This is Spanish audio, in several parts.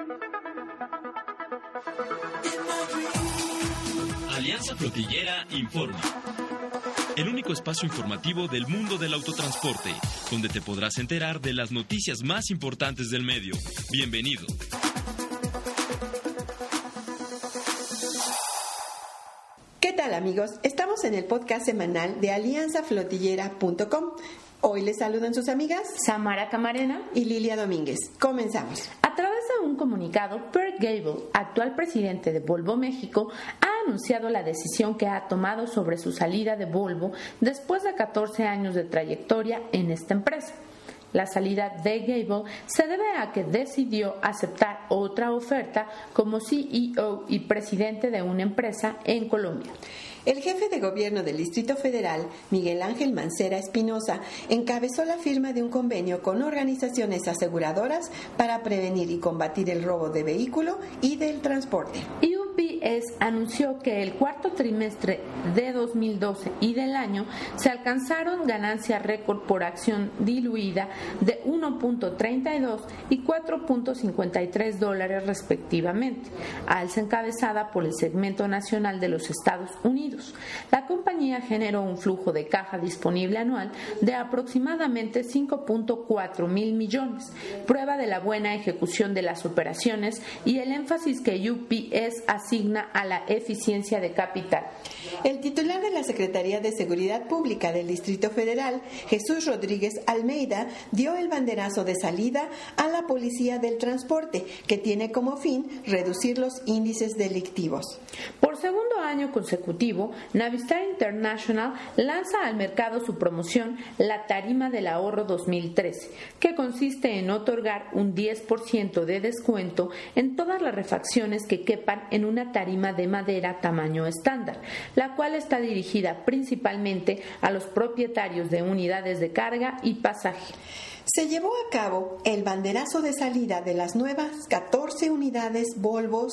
Alianza Flotillera informa. El único espacio informativo del mundo del autotransporte, donde te podrás enterar de las noticias más importantes del medio. Bienvenido. ¿Qué tal, amigos? Estamos en el podcast semanal de alianzaflotillera.com. Hoy les saludan sus amigas Samara Camarena y Lilia Domínguez. Comenzamos. A través de un comunicado, Bert Gable, actual presidente de Volvo México, ha anunciado la decisión que ha tomado sobre su salida de Volvo después de 14 años de trayectoria en esta empresa. La salida de Gable se debe a que decidió aceptar otra oferta como CEO y presidente de una empresa en Colombia. El jefe de gobierno del Distrito Federal, Miguel Ángel Mancera Espinosa, encabezó la firma de un convenio con organizaciones aseguradoras para prevenir y combatir el robo de vehículo y del transporte. UPS anunció que el cuarto trimestre de 2012 y del año se alcanzaron ganancias récord por acción diluida de 1.32 y 4.53 dólares respectivamente, alza encabezada por el segmento nacional de los Estados Unidos. La compañía generó un flujo de caja disponible anual de aproximadamente 5.4 mil millones, prueba de la buena ejecución de las operaciones y el énfasis que UPS asigna a la eficiencia de capital. El titular de la Secretaría de Seguridad Pública del Distrito Federal, Jesús Rodríguez Almeida, dio el banderazo de salida a la Policía del Transporte, que tiene como fin reducir los índices delictivos. Por segundo año consecutivo, Navistar International lanza al mercado su promoción La Tarima del Ahorro 2013, que consiste en otorgar un 10% de descuento en todas las refacciones que quepan en una tarima de madera tamaño estándar, la cual está dirigida principalmente a los propietarios de unidades de carga y pasaje. Se llevó a cabo el banderazo de salida de las nuevas 14 unidades Volvo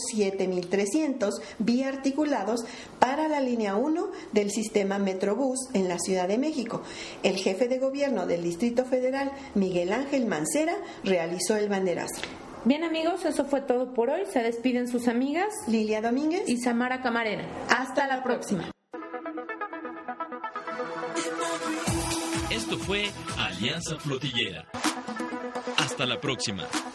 7300 biarticulados para la línea 1 del sistema Metrobús en la Ciudad de México. El jefe de gobierno del Distrito Federal, Miguel Ángel Mancera, realizó el banderazo. Bien, amigos, eso fue todo por hoy. Se despiden sus amigas Lilia Domínguez y Samara Camarena. Hasta la próxima. Esto fue Alianza Flotillera. Hasta la próxima.